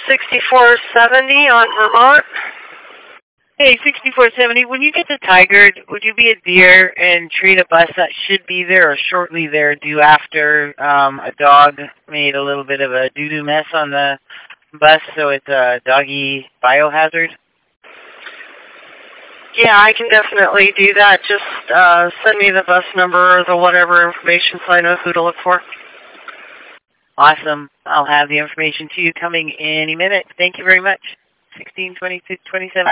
6470 on Vermont. Hey, 6470, when you get to Tigard, would you be a deer and treat a bus that should be there or shortly there due after a dog made a little bit of a doo-doo mess on the bus, so it's a doggy biohazard? Yeah, I can definitely do that. Just send me the bus number or the whatever information so I know who to look for. Awesome. I'll have the information to you coming any minute. Thank you very much. 162627.